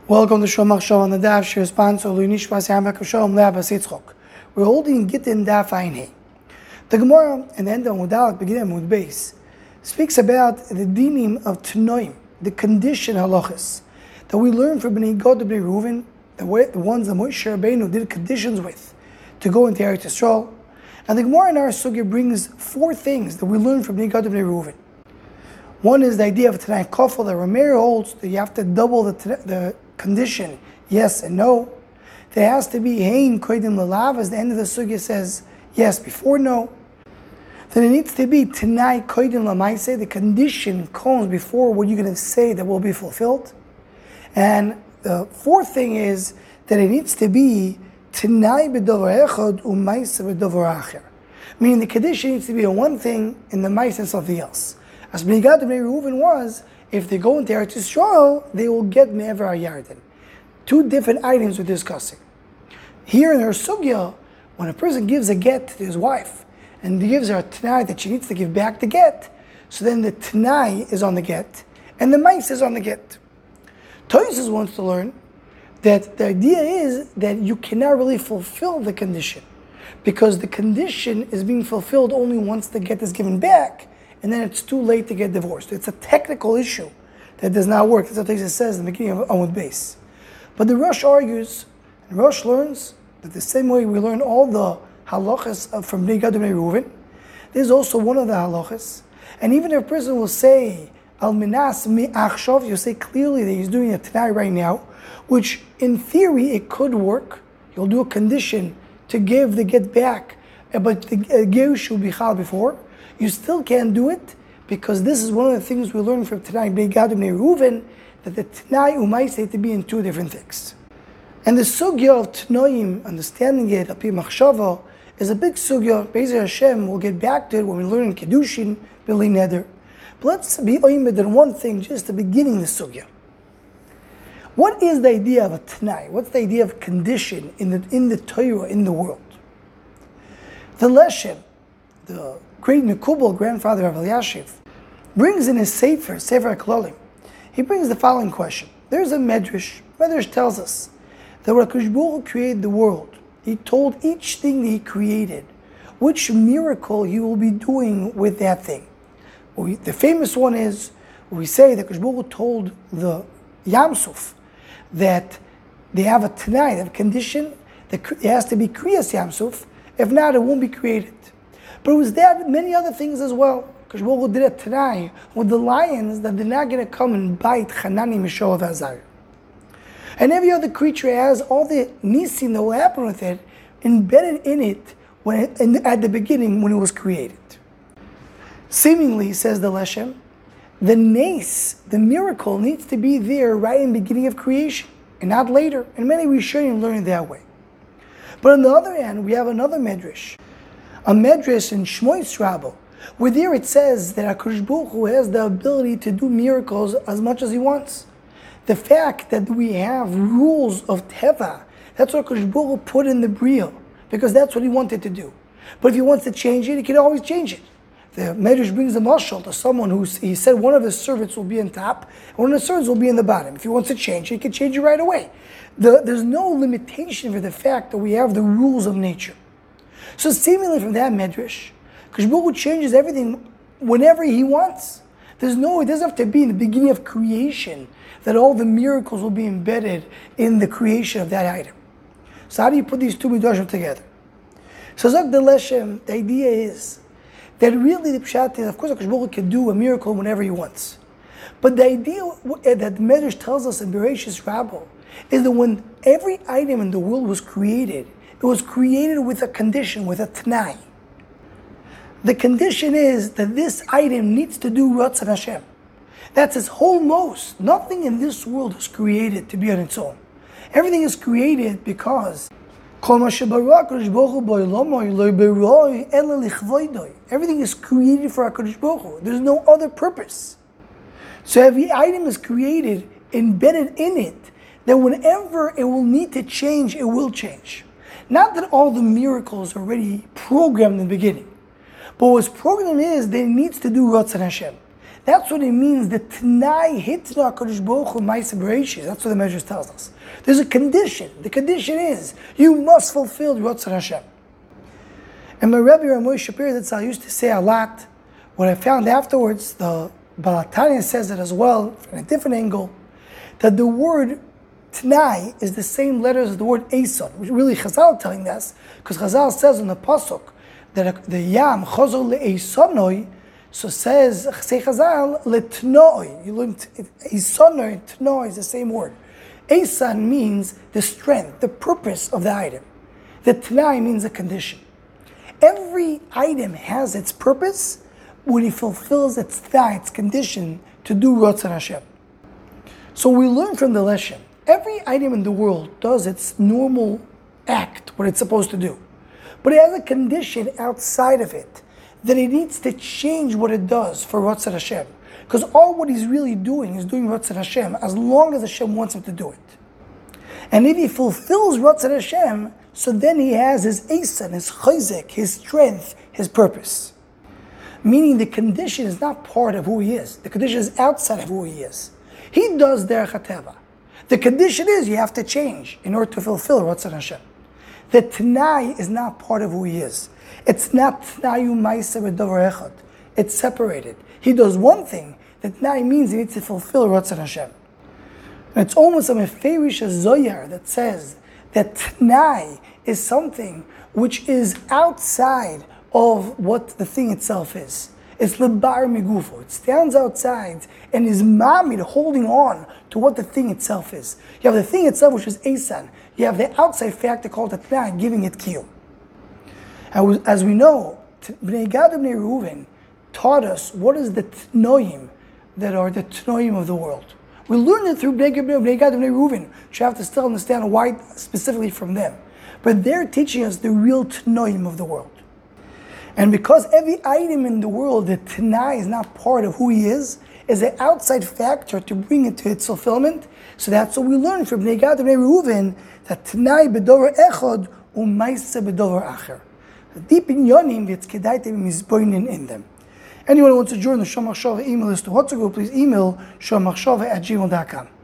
Welcome to Shomach Show on the Daf. Shir sponsor Luinishmas Yamak Shalom Le'Abbas Yitzchok. We're holding Gittin Daf Ayin Hey. The Gemara and the end of Mudalak beginning with base speaks about the dinim of Tanoim, the condition halachas that we learn from Bnei Gad Bnei Reuven, the ones that Moshe Rabbeinu did conditions with to go into Eretz Yisrael. And the Gemara in our sugya brings four things that we learn from Bnei Gad Bnei Reuven. One is the idea of Tanai Kofel that Rameir holds that you have to double the condition, yes and no. There has to be Hein Koidim Lalav, as the end of the sugya says, yes before no. Then it needs to be Tanai Koidim Lamaise, the condition comes before what you're going to say that will be fulfilled. And the fourth thing is that it needs to be Tanai B'dovar Echad U'maise B'dovar Acher. Meaning the condition needs to be on one thing and the maise and something else. As Bnei Gad Bnei Reuven was, if they go into Eretz Yisrael, they will get Me'ever HaYarden. Two different items we're discussing. Here in her sugya, when a person gives a get to his wife, and he gives her a t'nai that she needs to give back the get, so then the t'nai is on the get, and the maise is on the get. Tosfos wants to learn that the idea is that you cannot really fulfill the condition, because the condition is being fulfilled only once the get is given back, and then it's too late to get divorced. It's a technical issue that does not work. That's what Tosfos says in the beginning of Amud Beis. But the Rosh argues, and Rosh learns that the same way we learn all the halachas from Bnei Gad Bnei Reuven, there's also one of the halachas. And even if a person will say, Al minas mi achshav, you say clearly that he's doing a t'nai right now, which in theory it could work. You'll do a condition to give the get back, but the gerush will be chal before. You still can't do it, because this is one of the things we learn from Tanai Bnei Gad Bnei Reuven, that the Tanai u'maise to be in two different things. And the sugya of Tanoim, understanding it, api machshava, is a big sugya. Be'ezer Hashem, we'll get back to it when we learn in Kedushin, B'li Neder. But let's be oimed on one thing, just the beginning of the sugya. What is the idea of a Tanai? What's the idea of condition in the Torah, in the world? The Leshem, the great Mekubal, grandfather of Eliashiv, brings in his Sefer HaKlalim, he brings the following question. There's a Medrash. Medrash tells us that when HaKadosh Baruch Hu created the world, he told each thing that he created which miracle he will be doing with that thing. The famous one is, we say that HaKadosh Baruch Hu told the Yam Suf that they have a Tanai, they have a condition that it has to be Kriyas Yam Suf, if not it won't be created. But it was that many other things as well. Because Baruch Hu did a Tanai with the lions that they're not going to come and bite Hanani, Mishael, and Azariah. And every other creature has all the nisim that will happen with it embedded in it at the beginning when it was created. Seemingly, says the Leshem, the nes, the miracle, needs to be there right in the beginning of creation and not later. And many Rishonim learn it that way. But on the other hand, we have another Medrash. A Medrash in Shmois Rabbah, where there it says that HaKadosh Baruch Hu has the ability to do miracles as much as he wants. The fact that we have rules of Teva, that's what HaKadosh Baruch Hu put in the Bria, because that's what he wanted to do. But if he wants to change it, he can always change it. The Medrash brings a mashal to someone who he said one of his servants will be in top, and one of the servants will be in the bottom. If he wants to change it, he can change it right away. There's no limitation for the fact that we have the rules of nature. So seemingly from that Medrash, HaKadosh Baruch Hu changes everything whenever he wants. It doesn't have to be in the beginning of creation that all the miracles will be embedded in the creation of that item. So how do you put these two midrashim together? So Zok the Leshem, the idea is that really the pshat is, of course HaKadosh Baruch Hu can do a miracle whenever he wants. But the idea that the Medrash tells us in Bereshis Rabbah is that when every item in the world was created, it was created with a condition, with a t'nai. The condition is that this item needs to do Ratzon Hashem. That's its whole most. Nothing in this world is created to be on its own. Everything is created because everything is created for HaKadosh Baruch Hu. There's no other purpose. So every item is created, embedded in it, that whenever it will need to change, it will change. Not that all the miracles are already programmed in the beginning. But what's programmed is that it needs to do Ratzon Hashem. That's what it means. The T'nai hitna HaKadosh Baruch Hu Ma'aseh Bereishis. That's what the Medrash tells us. There's a condition. The condition is you must fulfill Ratzon Hashem. And my Rebbe Ramoy Shapir Zatzal used to say a lot. What I found afterwards, the Baal HaTanya says it as well from a different angle, that the word T'nai is the same letters as the word Eson, which really Chazal telling us, because Chazal says in the Pasuk that the Yam Chazor le'Esonoi, so say Chazal le'Tnoi. You learn Esonoi and Tnoi is the same word. Esan means the strength, the purpose of the item. The T'nai means the condition. Every item has its purpose when it fulfills its T'nai, its condition to do Ratzon Hashem. So we learn from the lesson, every item in the world does its normal act, what it's supposed to do. But it has a condition outside of it that it needs to change what it does for Ratzon Hashem. Because all what he's really doing is doing Ratzon Hashem as long as Hashem wants him to do it. And if he fulfills Ratzon Hashem, so then he has his Esan, his Chayzik, his strength, his purpose. Meaning the condition is not part of who he is. The condition is outside of who he is. He does Derech HaTeva. The condition is you have to change in order to fulfill Ratzon Hashem. The T'nai is not part of who he is. It's not T'nayu Ma'aseh B'Davar Echad. It's separated. He does one thing. The T'nai means he needs to fulfill Ratzon Hashem. And it's almost a Meferish Zoyar that says that T'nai is something which is outside of what the thing itself is. It's lebar migufo. It stands outside and is mamid, holding on to what the thing itself is. You have the thing itself, which is Esan. You have the outside factor called the T'nai, giving it kiyum. And as we know, Bnei Gad and Bnei Reuven taught us what is the T'noim that are the T'noim of the world. We learned it through Bnei Gad and Bnei Reuven, which you have to still understand why specifically from them. But they're teaching us the real T'noim of the world. And because every item in the world, the T'nai is not part of who he is an outside factor to bring it to its fulfillment. So that's what we learn from Bnei Gad and Bnei Reuven, that T'nai b'dover echad u'maiseh b'dover acher. The deep in yonim, it's kedai to be mizboinin in them. Anyone who wants to join the Shomachshava email list to WhatsApp group, please email shomachshava@gmail.com.